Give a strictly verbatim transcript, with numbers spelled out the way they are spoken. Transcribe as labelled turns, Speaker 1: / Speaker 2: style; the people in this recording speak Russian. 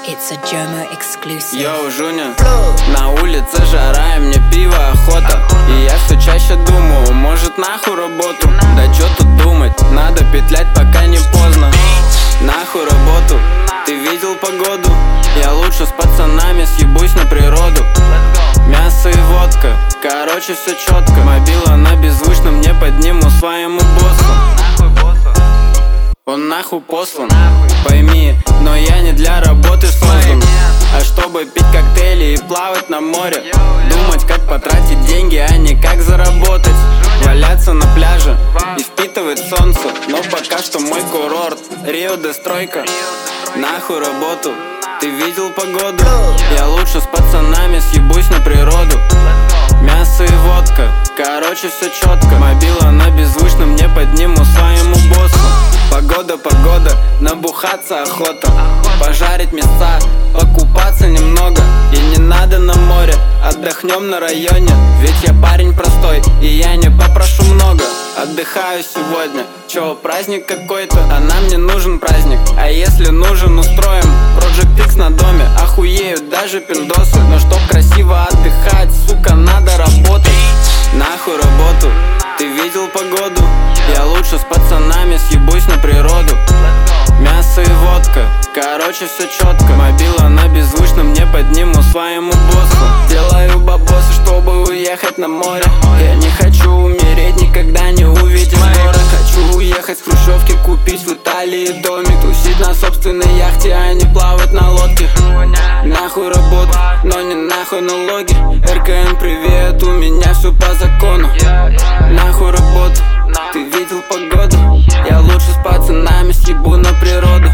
Speaker 1: It's a Jomo exclusive.
Speaker 2: Йоу, Жуня, на улице жара, и мне пиво охота. И я все чаще думаю, может нахуй работу. Да чё тут думать, надо петлять, пока не поздно. Нахуй работу, ты видел погоду? Я лучше с пацанами съебусь на природу. Мясо и водка, короче все четко. Мобила на беззвучном, не подниму своему боссу. Он нахуй послан, пойми, но я не для работы создан, а чтобы пить коктейли и плавать на море. Думать, как потратить деньги, а не как заработать. Валяться на пляже и впитывать солнце. Но пока что мой курорт Рио де Стройка. Нахуй работу, ты видел погоду? Я лучше с пацанами съебусь на природу. Мясо и водка, короче все четко. Мобила на беззвучном, не подниму своему боссу. Погода, погода, набухаться охота. Пожарить мяса, покупаться немного. И не надо на море, отдохнем на районе. Ведь я парень простой, и я не попрошу много. Отдыхаю сегодня, чё, праздник какой-то? А нам не нужен праздник, а если нужен, устроим Project X на доме, охуеют даже пиндосы. Но чтоб красиво отдыхать, сука, надо работать. Нахуй работу, ты видел погоду? Я лучше с пацанами съебусь на природу. Мясо и водка, короче все четко. Мобила на беззвучном, не подниму своему боссу. Делаю бабосы, чтобы уехать на море. Я не хочу умереть, никогда не увидим город. Хочу уехать с хрущевки, купить в Италии домик. Тусить на собственной яхте, а не плавать на лодке. Нахуй работу, но не нахуй налоги. эр ка эн привет, у меня все по закону. Нахуй работу, ты видел погоду? Я лучше с пацанами съебу на природу.